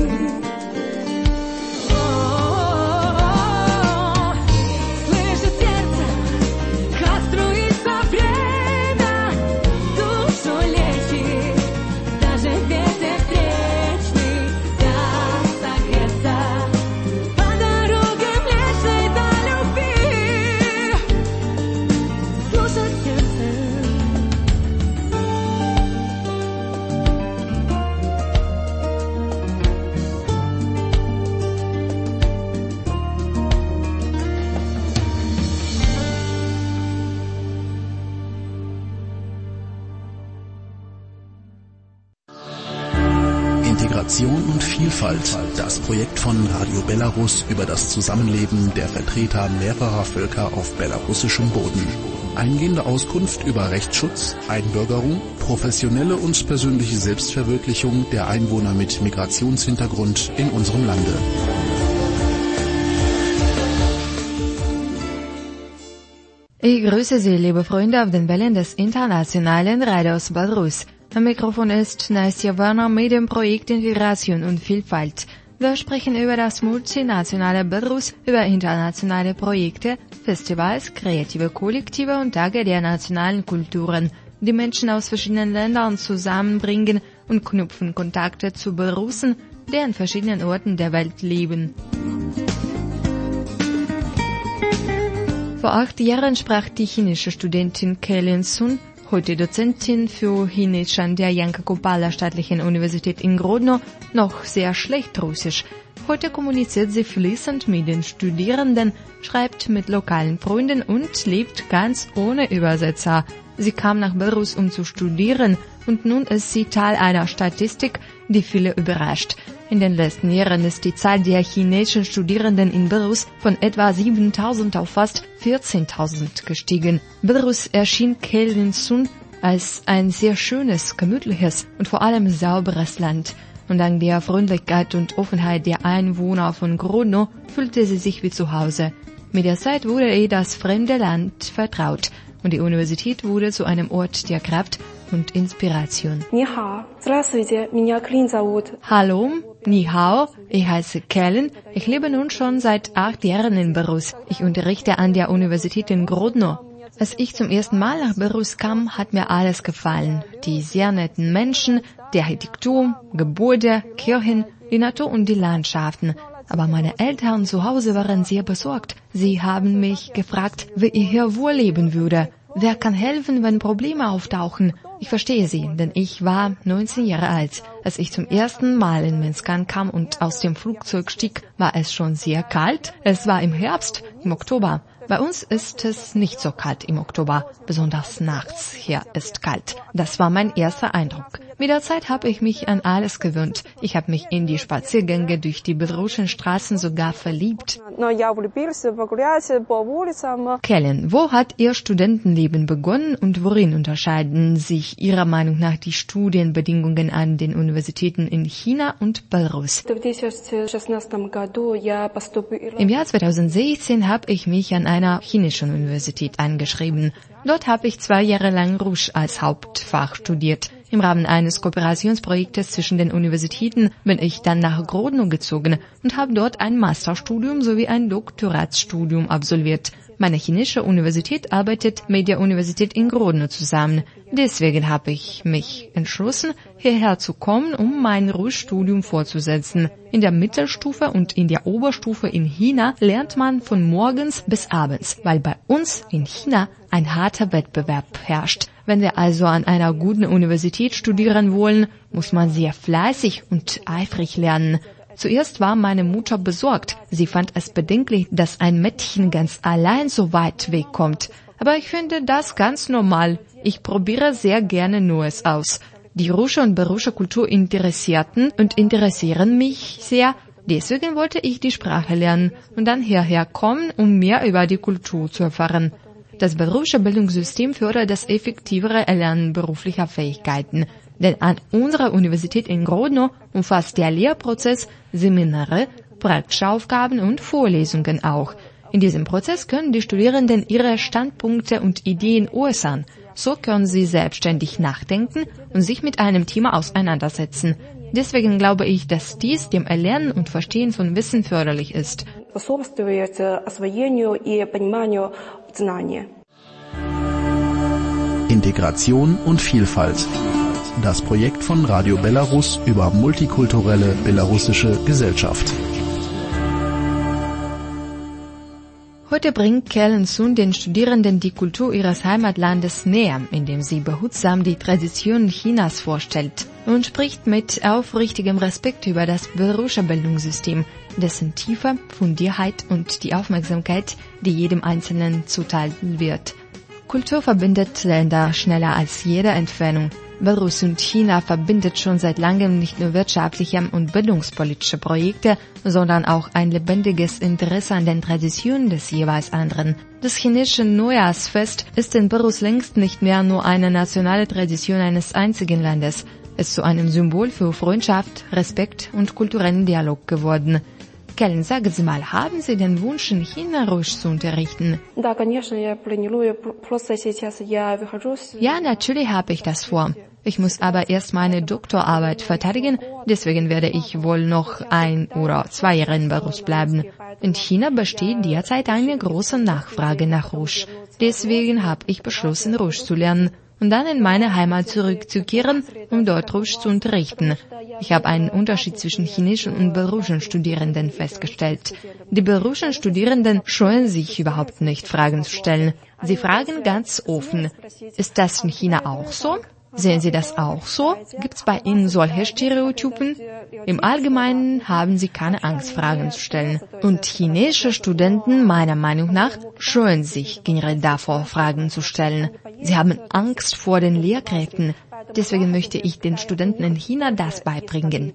О-о-о-о. Слышит сердце, как струится время, душу лечит, даже ветер встречный даст согреться по дороге Млечной до любви. Слушать сердце. Integration und Vielfalt, das Projekt von Radio Belarus über das Zusammenleben der Vertreter mehrerer Völker auf belarussischem Boden. Eingehende Auskunft über Rechtsschutz, Einbürgerung, professionelle und persönliche Selbstverwirklichung der Einwohner mit Migrationshintergrund in unserem Lande. Ich grüße Sie, liebe Freunde, auf den Wellen des Internationalen Radios Belarus. Am Mikrofon ist Nastja Werner mit dem Projekt Integration und Vielfalt. Wir sprechen über das multinationale Belarus, über internationale Projekte, Festivals, kreative Kollektive und Tage der nationalen Kulturen, die Menschen aus verschiedenen Ländern zusammenbringen und knüpfen Kontakte zu Belarusen, die an verschiedenen Orten der Welt leben. Vor acht Jahren sprach die chinesische Studentin Kelin Sun, heute Dozentin für Chinesisch an der Janka-Kupala Staatlichen Universität in Grodno, noch sehr schlecht Russisch. Heute kommuniziert sie fließend mit den Studierenden, schreibt mit lokalen Freunden und lebt ganz ohne Übersetzer. Sie kam nach Belarus, um zu studieren, und nun ist sie Teil einer Statistik, die viele überrascht. In den letzten Jahren ist die Zahl der chinesischen Studierenden in Belarus von etwa siebentausend auf fast vierzehntausend gestiegen. Belarus erschien Kelin Sun als ein sehr schönes, gemütliches und vor allem sauberes Land. Und dank der Freundlichkeit und Offenheit der Einwohner von Grodno fühlte sie sich wie zu Hause. Mit der Zeit wurde ihr das fremde Land vertraut und die Universität wurde zu einem Ort der Kraft und Inspiration. Hallo, ni hao, ich heiße Kelin. Ich lebe nun schon seit acht Jahren in Belarus. Ich unterrichte an der Universität in Grodno. Als ich zum ersten Mal nach Belarus kam, hat mir alles gefallen. Die sehr netten Menschen, die Architektur, Gebäude, Kirchen, die Natur und die Landschaften. Aber meine Eltern zu Hause waren sehr besorgt. Sie haben mich gefragt, wie ich hier wohl leben würde. Wer kann helfen, wenn Probleme auftauchen? Ich verstehe sie, denn ich war neunzehn Jahre alt. Als ich zum ersten Mal in Menskan kam und aus dem Flugzeug stieg, war es schon sehr kalt. Es war im Herbst, im Oktober. Bei uns ist es nicht so kalt im Oktober, besonders nachts hier ist kalt. Das war mein erster Eindruck. Mit der Zeit habe ich mich an alles gewöhnt. Ich habe mich in die Spaziergänge durch die belarussischen Straßen sogar verliebt. Kelin, wo hat Ihr Studentenleben begonnen und worin unterscheiden sich Ihrer Meinung nach die Studienbedingungen an den Universitäten in China und Belarus? Im Jahr zweitausendsechzehn habe ich mich an einer chinesischen Universität eingeschrieben. Dort habe ich zwei Jahre lang Russisch als Hauptfach studiert. Im Rahmen eines Kooperationsprojektes zwischen den Universitäten bin ich dann nach Grodno gezogen und habe dort ein Masterstudium sowie ein Doktoratsstudium absolviert. Meine chinesische Universität arbeitet mit der Universität in Grodno zusammen. Deswegen habe ich mich entschlossen, hierher zu kommen, um mein Russischstudium fortzusetzen. In der Mittelstufe und in der Oberstufe in China lernt man von morgens bis abends, weil bei uns in China ein harter Wettbewerb herrscht. Wenn wir also an einer guten Universität studieren wollen, muss man sehr fleißig und eifrig lernen. Zuerst war meine Mutter besorgt. Sie fand es bedenklich, dass ein Mädchen ganz allein so weit wegkommt. Aber ich finde das ganz normal. Ich probiere sehr gerne Neues aus. Die russische und belarussische Kultur interessierten und interessieren mich sehr. Deswegen wollte ich die Sprache lernen und dann hierher kommen, um mehr über die Kultur zu erfahren. Das belarussische Bildungssystem fördert das effektivere Erlernen beruflicher Fähigkeiten. Denn an unserer Universität in Grodno umfasst der Lehrprozess Seminare, praktische Aufgaben und Vorlesungen auch. In diesem Prozess können die Studierenden ihre Standpunkte und Ideen äußern. So können sie selbstständig nachdenken und sich mit einem Thema auseinandersetzen. Deswegen glaube ich, dass dies dem Erlernen und Verstehen von Wissen förderlich ist. Integration und Vielfalt. Das Projekt von Radio Belarus über multikulturelle belarussische Gesellschaft. Heute bringt Kelin Sun den Studierenden die Kultur ihres Heimatlandes näher, indem sie behutsam die Traditionen Chinas vorstellt und spricht mit aufrichtigem Respekt über das belarussische Bildungssystem, dessen Tiefe, Fundiertheit und die Aufmerksamkeit, die jedem Einzelnen zuteil wird. Kultur verbindet Länder schneller als jede Entfernung. Belarus und China verbindet schon seit langem nicht nur wirtschaftliche und bildungspolitische Projekte, sondern auch ein lebendiges Interesse an den Traditionen des jeweils anderen. Das chinesische Neujahrsfest ist in Belarus längst nicht mehr nur eine nationale Tradition eines einzigen Landes. Es ist zu einem Symbol für Freundschaft, Respekt und kulturellen Dialog geworden. Kellen, sagen Sie mal, haben Sie den Wunsch, in China Russisch zu unterrichten? Ja, natürlich habe ich das vor. Ich muss aber erst meine Doktorarbeit verteidigen, deswegen werde ich wohl noch ein oder zwei Jahre in Belarus bleiben. In China besteht derzeit eine große Nachfrage nach Russisch. Deswegen habe ich beschlossen, Russisch zu lernen und dann in meine Heimat zurückzukehren, um dort Russisch zu unterrichten. Ich habe einen Unterschied zwischen chinesischen und belarussischen Studierenden festgestellt. Die belarussischen Studierenden scheuen sich überhaupt nicht, Fragen zu stellen. Sie fragen ganz offen. Ist das in China auch so? Sehen Sie das auch so? Gibt es bei Ihnen solche Stereotypen? Im Allgemeinen haben sie keine Angst, Fragen zu stellen. Und chinesische Studenten, meiner Meinung nach, scheuen sich generell davor, Fragen zu stellen. Sie haben Angst vor den Lehrkräften. Deswegen möchte ich den Studenten in China das beibringen.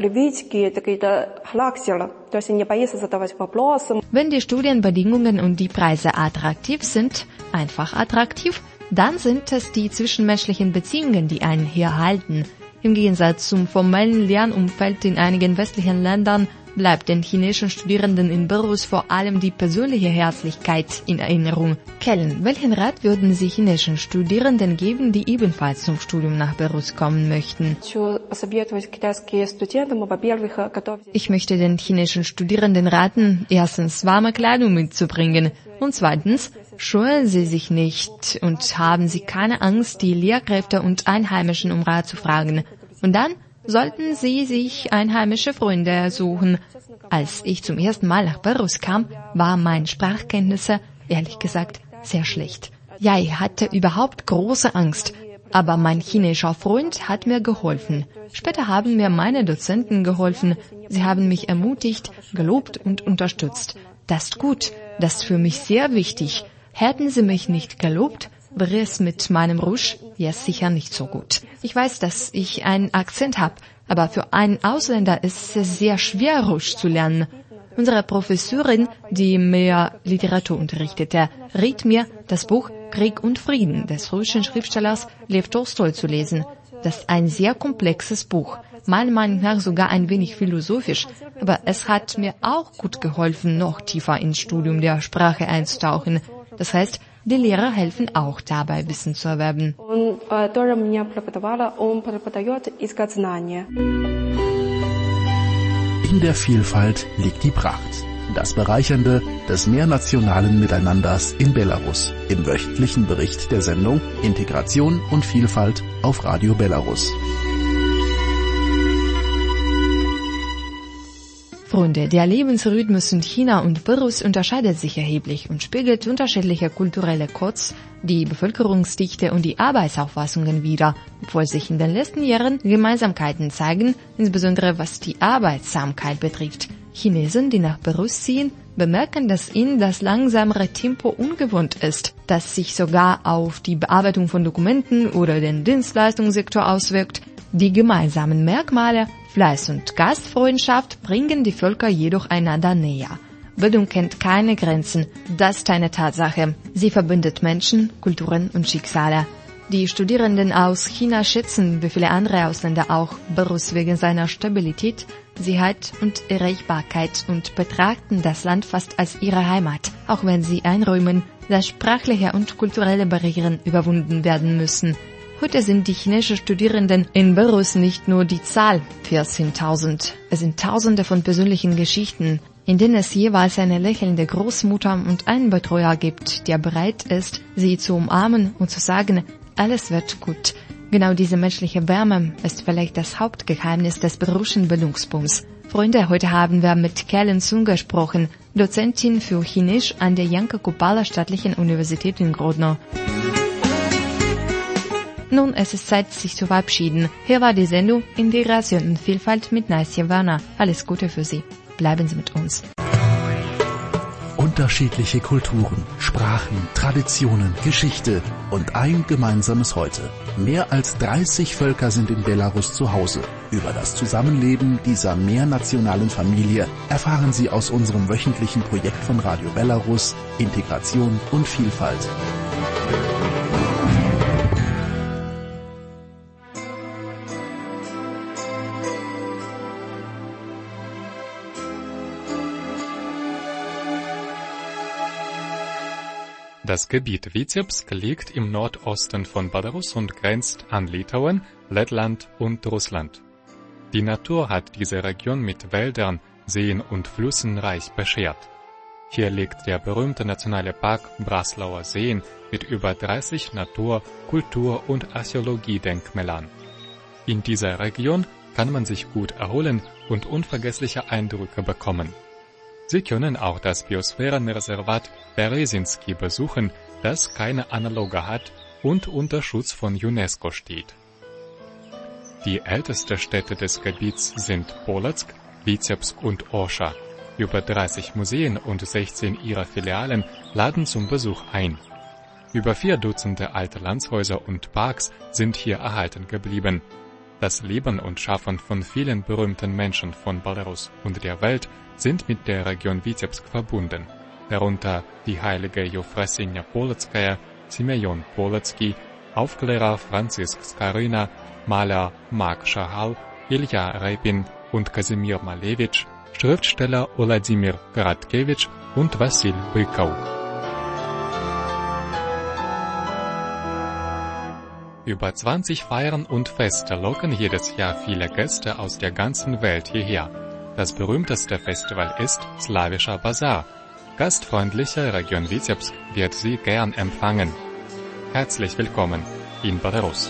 Wenn die Studienbedingungen und die Preise attraktiv sind, einfach attraktiv, dann sind es die zwischenmenschlichen Beziehungen, die einen hier halten. Im Gegensatz zum formellen Lernumfeld in einigen westlichen Ländern bleibt den chinesischen Studierenden in Belarus vor allem die persönliche Herzlichkeit in Erinnerung. Kellen, welchen Rat würden Sie chinesischen Studierenden geben, die ebenfalls zum Studium nach Belarus kommen möchten? Ich möchte den chinesischen Studierenden raten, erstens warme Kleidung mitzubringen und zweitens, scheuen Sie sich nicht und haben Sie keine Angst, die Lehrkräfte und Einheimischen um Rat zu fragen. Und dann sollten Sie sich einheimische Freunde suchen. Als ich zum ersten Mal nach Belarus kam, waren meine Sprachkenntnisse, ehrlich gesagt, sehr schlecht. Ja, ich hatte überhaupt große Angst, aber mein chinesischer Freund hat mir geholfen. Später haben mir meine Dozenten geholfen. Sie haben mich ermutigt, gelobt und unterstützt. Das ist gut, das ist für mich sehr wichtig. Hätten Sie mich nicht gelobt, wäre es mit meinem Russisch jetzt sicher nicht so gut. Ich weiß, dass ich einen Akzent habe, aber für einen Ausländer ist es sehr schwer, Russisch zu lernen. Unsere Professorin, die mir Literatur unterrichtete, riet mir, das Buch Krieg und Frieden des russischen Schriftstellers Lew Tolstoi zu lesen. Das ist ein sehr komplexes Buch, meiner Meinung nach sogar ein wenig philosophisch, aber es hat mir auch gut geholfen, noch tiefer ins Studium der Sprache einzutauchen. Das heißt, die Lehrer helfen auch dabei, Wissen zu erwerben. In der Vielfalt liegt die Pracht. Das Bereichernde des mehrnationalen Miteinanders in Belarus. Im wöchentlichen Bericht der Sendung Integration und Vielfalt auf Radio Belarus. Freunde, der Lebensrhythmus in China und Belarus unterscheidet sich erheblich und spiegelt unterschiedliche kulturelle Codes, die Bevölkerungsdichte und die Arbeitsauffassungen wider, obwohl sich in den letzten Jahren Gemeinsamkeiten zeigen, insbesondere was die Arbeitsamkeit betrifft. Chinesen, die nach Belarus ziehen, bemerken, dass ihnen das langsamere Tempo ungewohnt ist, das sich sogar auf die Bearbeitung von Dokumenten oder den Dienstleistungssektor auswirkt. Die gemeinsamen Merkmale Fleiß und Gastfreundschaft bringen die Völker jedoch einander näher. Bildung kennt keine Grenzen, das ist eine Tatsache. Sie verbindet Menschen, Kulturen und Schicksale. Die Studierenden aus China schätzen, wie viele andere Ausländer auch, Belarus wegen seiner Stabilität, Sicherheit und Erreichbarkeit und betrachten das Land fast als ihre Heimat, auch wenn sie einräumen, dass sprachliche und kulturelle Barrieren überwunden werden müssen. Heute sind die chinesischen Studierenden in Belarus nicht nur die Zahl vierzehntausend. Es sind Tausende von persönlichen Geschichten, in denen es jeweils eine lächelnde Großmutter und einen Betreuer gibt, der bereit ist, sie zu umarmen und zu sagen, alles wird gut. Genau diese menschliche Wärme ist vielleicht das Hauptgeheimnis des belarussischen Bildungsbooms. Freunde, heute haben wir mit Kellen Sung gesprochen, Dozentin für Chinesisch an der Janka Kupala Staatlichen Universität in Grodno. Nun, es ist Zeit, sich zu verabschieden. Hier war die Sendung Integration und Vielfalt mit Nasja Werner. Alles Gute für Sie. Bleiben Sie mit uns. Und Unterschiedliche Kulturen, Sprachen, Traditionen, Geschichte und ein gemeinsames Heute. Mehr als dreißig Völker sind in Belarus zu Hause. Über das Zusammenleben dieser mehrnationalen Familie erfahren Sie aus unserem wöchentlichen Projekt von Radio Belarus Integration und Vielfalt. Das Gebiet Witebsk liegt im Nordosten von Belarus und grenzt an Litauen, Lettland und Russland. Die Natur hat diese Region mit Wäldern, Seen und Flüssen reich beschert. Hier liegt der berühmte nationale Park Braslauer Seen mit über dreißig Natur-, Kultur- und Archäologiedenkmälern. In dieser Region kann man sich gut erholen und unvergessliche Eindrücke bekommen. Sie können auch das Biosphärenreservat Berezinski besuchen, das keine Analoge hat und unter Schutz von UNESCO steht. Die ältesten Städte des Gebiets sind Polotsk, Witebsk und Orscha. Über dreißig Museen und sechzehn ihrer Filialen laden zum Besuch ein. Über vier Dutzende alte Landhäuser und Parks sind hier erhalten geblieben. Das Leben und Schaffen von vielen berühmten Menschen von Belarus und der Welt sind mit der Region Witebsk verbunden, darunter die heilige Jefrosinia Polotskaya, Simeon Polotski, Aufklärer Franzisk Skarina, Maler Mark Schahal, Ilja Repin und Kasimir Malevich, Schriftsteller Wladimir Gradkevich und Wassil Bykov. Über zwanzig Feiern und Feste locken jedes Jahr viele Gäste aus der ganzen Welt hierher. Das berühmteste Festival ist Slawischer Bazar. Gastfreundliche Region Witebsk wird Sie gern empfangen. Herzlich willkommen in Belarus.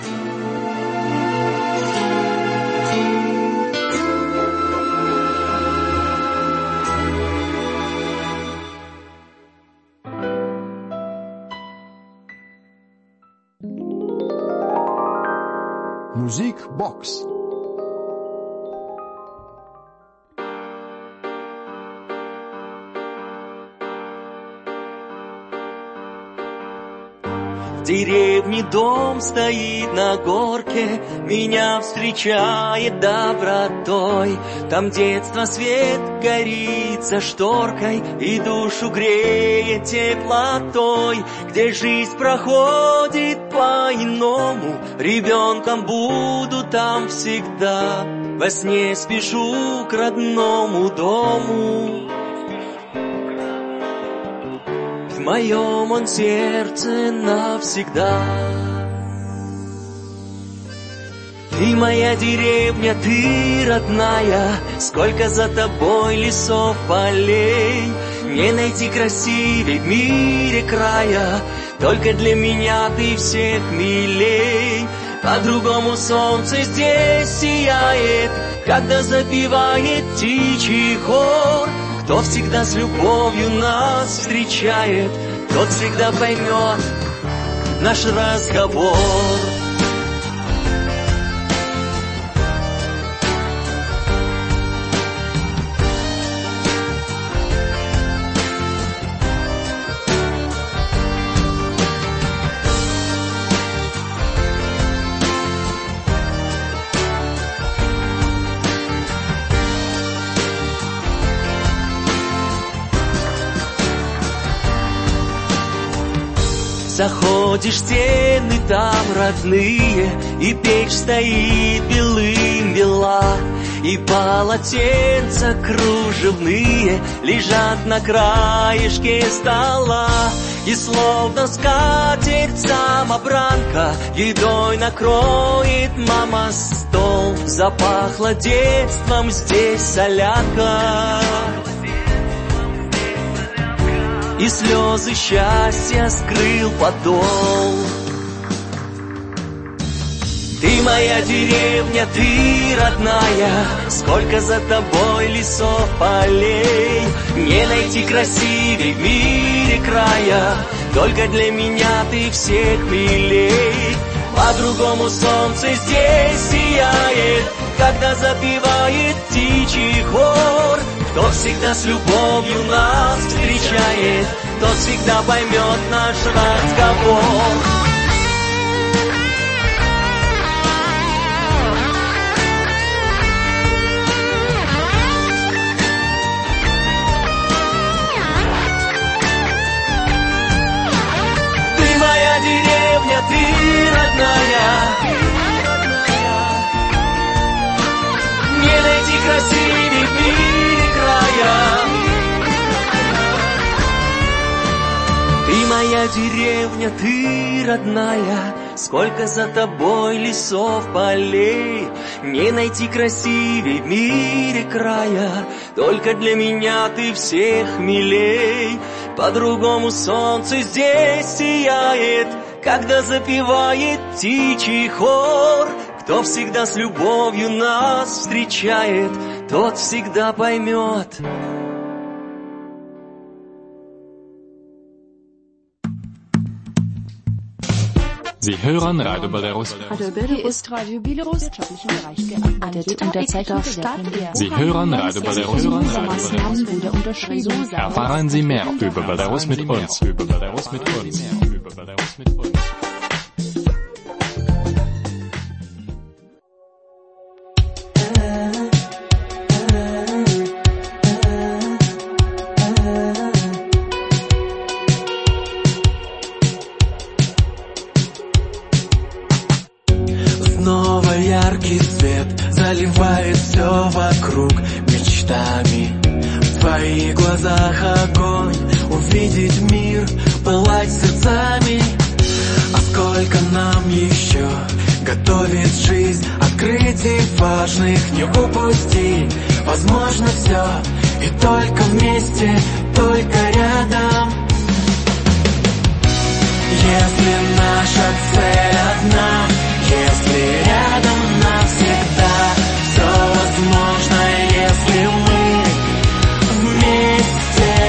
Musikbox. В деревне дом стоит на горке, меня встречает добротой. Там детство свет горит за шторкой и душу греет теплотой. Где жизнь проходит по-иному, ребенком буду там всегда. Во сне спешу к родному дому. В моем он сердце навсегда. Ты моя деревня, ты родная, сколько за тобой лесов, полей. Не найти красивей в мире края, только для меня ты всех милей. По-другому солнце здесь сияет, когда запевает птичий хор. Кто всегда с любовью нас встречает, тот всегда поймет наш разговор. Заходишь, стены там родные, и печь стоит белым-бела, и полотенца кружевные лежат на краешке стола. И словно скатерть-самобранка едой накроет мама стол. Запахло детством здесь солянка, и слезы счастья скрыл подол. Ты моя деревня, ты родная, сколько за тобой лесов, полей. Не найти красивей в мире края, только для меня ты всех милей. По-другому солнце здесь сияет, когда запевает птичий хор. Кто всегда с любовью нас встречает, тот всегда поймет наш разговор. Ты моя деревня, ты родная, не найти красивей в мире края. Ты моя деревня, ты родная, сколько за тобой лесов, полей. Не найти красивей в мире края, только для меня ты всех милей. По-другому солнце здесь сияет, когда запевает птичий хор. Кто всегда с любовью нас встречает, тот всегда поймет. Sie hören Radio Belarus. Radio Belarus ist Radio Belarus wirtschaftlichen Bereich gearbeitet und derzeit auf Start. Sie hören Radio Belarus. Maßnahmen wurde unterschrieben. Erfahren Sie mehr über Belarus mit uns. Über Belarus mit uns. Über Belarus mit uns. Яркий свет заливает все вокруг мечтами. В твоих глазах огонь, увидеть мир, пылать сердцами. А сколько нам еще готовит жизнь, открытий важных не упусти. Возможно все, и только вместе, только рядом. Если наша цель одна, если рядом навсегда, все возможно, если мы вместе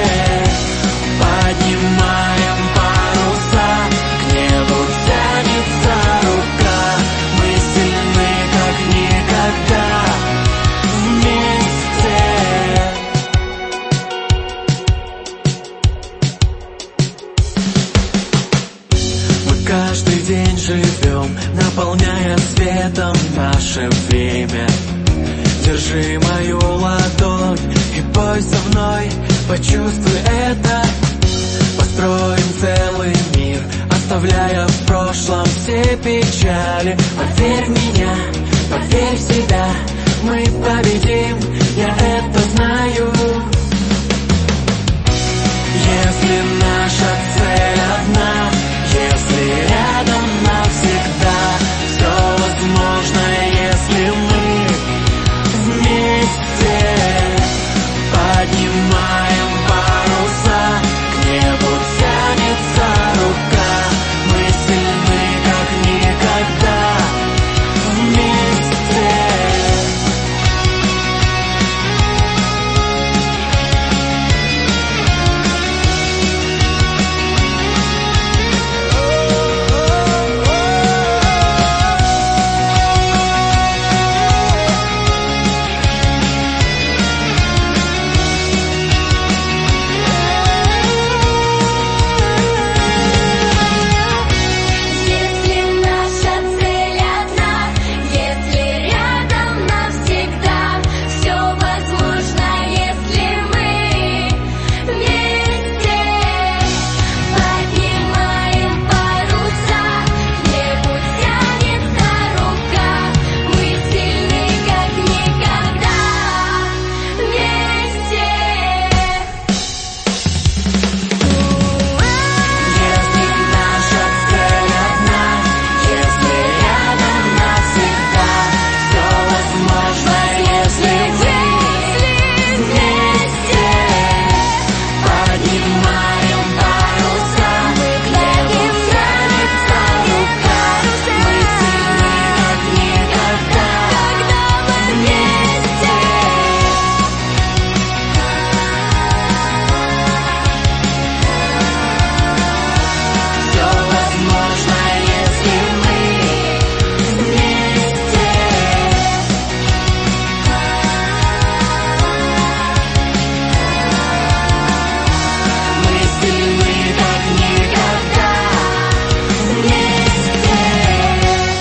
поднимаем паруса, к небу тянется рука. Мы сильны, как никогда, вместе. Мы каждый день живем, наполняя светом наше время. Держи мою ладонь и пой со мной, почувствуй это. Построим целый мир, оставляя в прошлом все печали. Поверь в меня, поверь в себя, мы победим, я это знаю. Если наша цель одна, если рядом